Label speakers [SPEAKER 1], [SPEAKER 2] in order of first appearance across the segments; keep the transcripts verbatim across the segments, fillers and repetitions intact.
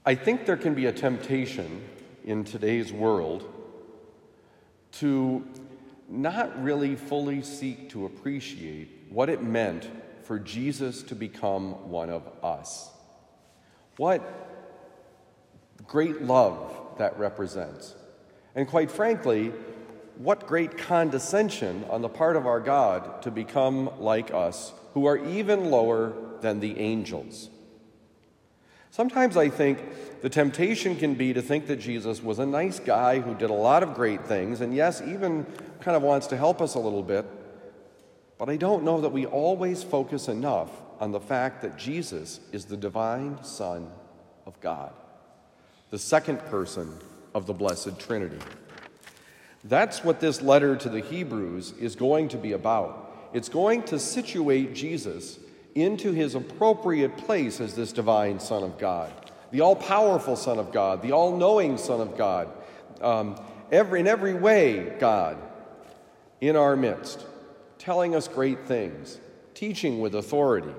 [SPEAKER 1] I think there can be a temptation in today's world to not really fully seek to appreciate what it meant for Jesus to become one of us. What great love that represents. And quite frankly, what great condescension on the part of our God to become like us, who are even lower than the angels. Sometimes I think the temptation can be to think that Jesus was a nice guy who did a lot of great things, and yes, even kind of wants to help us a little bit, but I don't know that we always focus enough on the fact that Jesus is the divine Son of God, the second person of the Blessed Trinity. That's what this letter to the Hebrews is going to be about. It's going to situate Jesus into his appropriate place as this divine Son of God, the all-powerful Son of God, the all-knowing Son of God, um, every, in every way, God, in our midst, telling us great things, teaching with authority.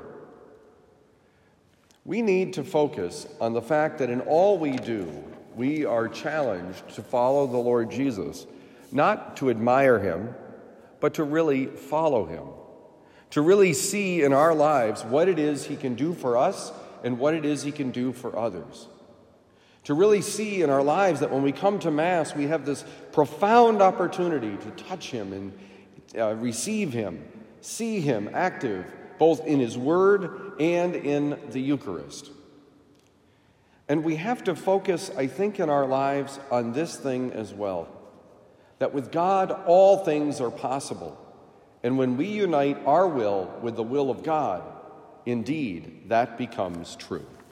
[SPEAKER 1] We need to focus on the fact that in all we do, we are challenged to follow the Lord Jesus, not to admire him, but to really follow him, to really see in our lives what it is he can do for us and what it is he can do for others. To really see in our lives that when we come to Mass, we have this profound opportunity to touch him and uh, receive him, see him active, both in his word and in the Eucharist. And we have to focus, I think, in our lives on this thing as well, that with God, all things are possible. And when we unite our will with the will of God, indeed, that becomes true.